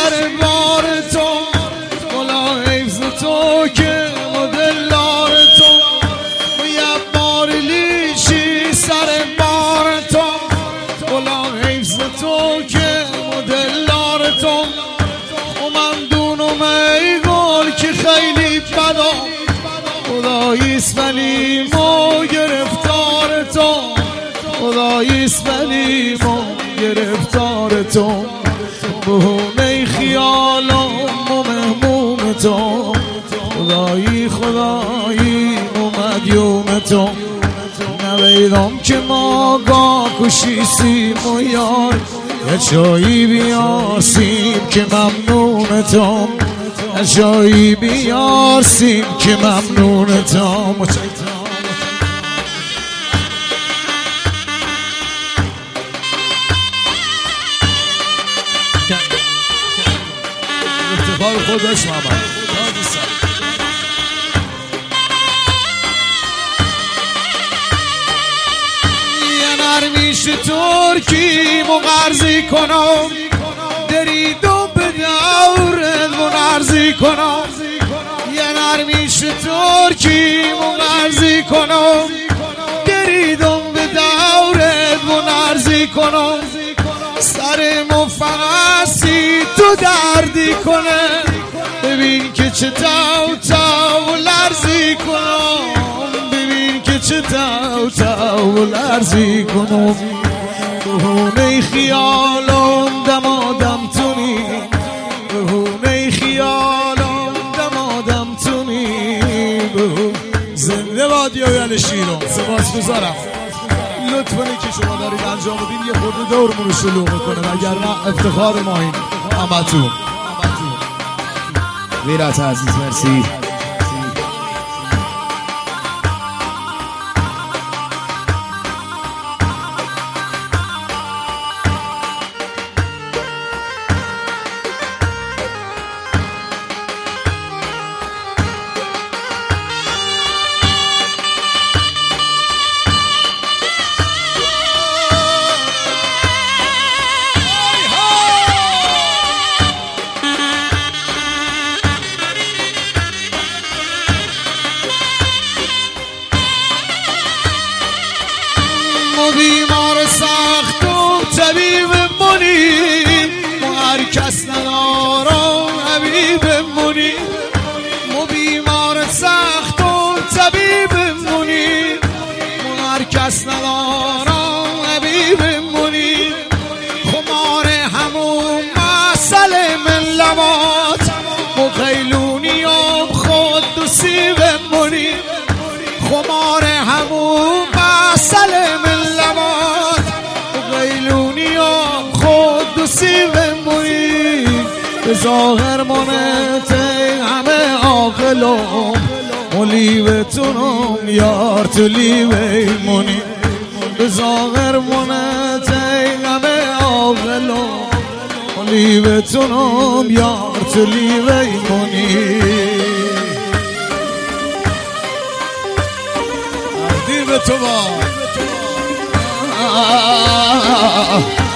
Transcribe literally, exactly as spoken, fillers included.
سر بار تو، مولا حفظ تو که مدلار تو، یه بار لیشی سر بار تو، مولا حفظ تو که مدلار تو. و من دونم ای گل که خیلی بدا، خداییست ولی ما گرفتار تو، خداییست ولی ما گرفتار تو. بهونه خیالم و مهموم تو، خدایی خدایی اومد یوم تو. نویدم که ما گاه کشیسیم و یار، یه چایی بیارسیم که ممنون تو، یه چایی بیارسیم که ممنون تو. افتخار خودش محمد یه نرمیش ترکی مغرزی کنم، دریدو به دورت منرزی کنم. یه نرمیش ترکی مغرزی کنم، دریدو به دورت منرزی کنم. سر مفقسی تو دردی کنه، ببین که چه تاو تاو لرزی کنم، ببین که چه تاو تاو لرزی کنم. بهونه خیالم دمادم تونی، بهونه خیالم دمادم تونی. زنده باد یایل شیرم، سپاس گذارم. لطفاً که شما دارید انجام بدین یه خورده دورمون رو شلوغ میکنه، وگرنه افتخار ما این همتون. ویرت عزیز مرسی. بیمار سخت و طبیب منی، ما هر کس ندارم حبیب منی. ما بیمار سخت و طبیب منی، ما هر کس ندارم حبیب منی. خمار همون مسئله من لبات، ما خیلونیم خود و سیب منی. خمار همون مسئله من لبات، غیلونیم خود و سیب منی. به ظاهر منته همه عاقلم، ملیوتونم یار تو لیوی منی. به ظاهر منته همه عاقلم، ملیوتونم یار تو لیوی منی. به تو با